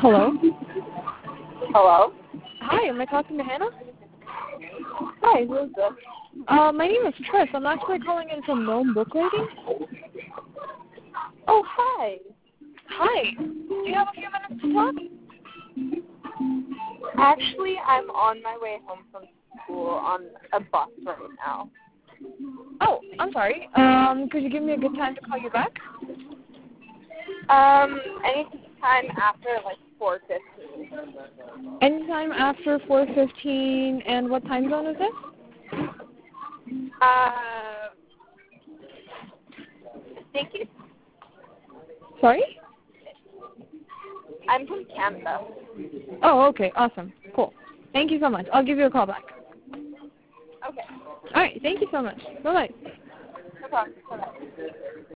Hello? Hello? Hi, am I talking to Hannah? Hi, who is this? My name is Tris. I'm actually calling in from Gnome Book Rating. Oh, hi. Hi. Do you have a few minutes to talk? Actually, I'm on my way home from school on a bus right now. Oh, I'm sorry. Could you give me a good time to call you back? Any time after, 4:15. Anytime after 4:15, and what time zone is this? I think it's, Sorry? I'm from Canada. Oh, okay. Awesome. Cool. Thank you so much. I'll give you a call back. Okay. All right. Thank you so much. Bye-bye. No problem. Bye-bye.